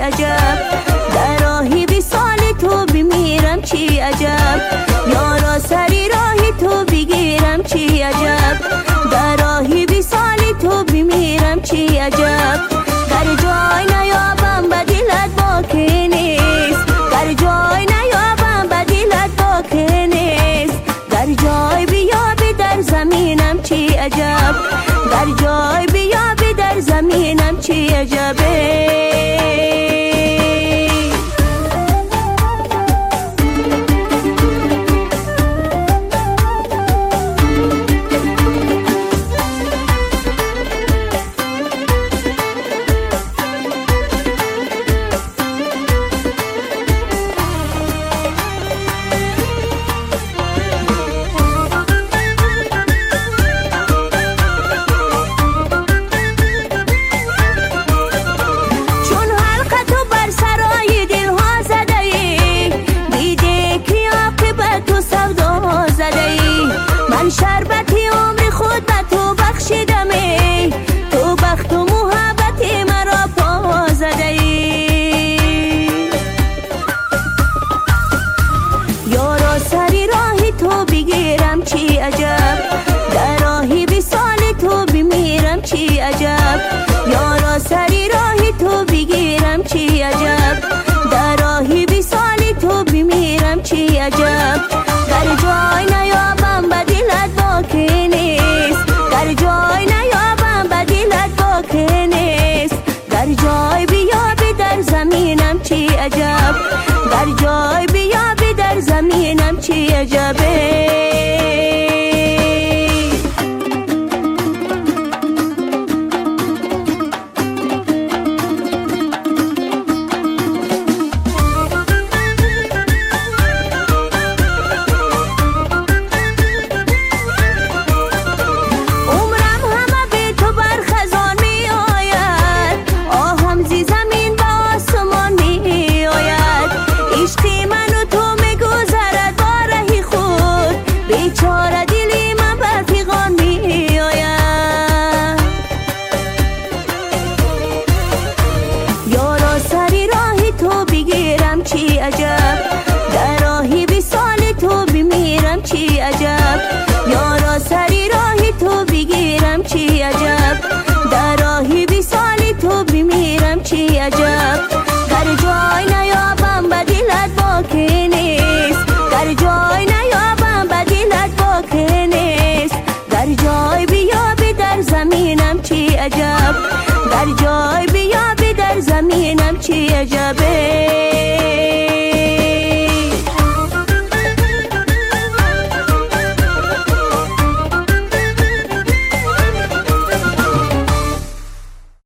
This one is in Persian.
عجب، در راهی 20 سال تو بمیرم چی عجب، یارا سری راهی تو بگیرم چی عجب، در راهی 20 سال تو بمیرم چی عجب، در جای نیابم بدیلت باکی نیست، در جای نیابم بدیلت باکی نیست، در جای بیابی در زمینم چی عجب، در جای بیابی در زمینم چی عجبه. شربتی عمر خود به تو بخشیدم ای، تو بخت و محبتی مرا پا زده ای، یارا سری راهی تو بگیرم چی عجب، در راهی 20 سال تو بمیرم چی عجب، یارا سری راهی تو بگیرم چی عجب، در راهی 20 سال تو بمیرم چی عجب، در جای نیابم بدیلت باکی نیست، در جای نیابم بدیلت باکی نیست، در جای بیابی در زمینم چی عجب، در جای بیابی در زمینم چی عجبه. چی عجب، در راهی 20 سال تو بمیرم چی عجب، یارا سری راهی تو بگیرم چی عجب، در راهی 20 سال تو بمیرم چی عجب، در جای نیابم بدیلت باکی نیست، در جای نیابم بدیلت باکی نیست، در جای بیابی در زمینم چی عجب، در جای بیابی در زمینم چی عجب.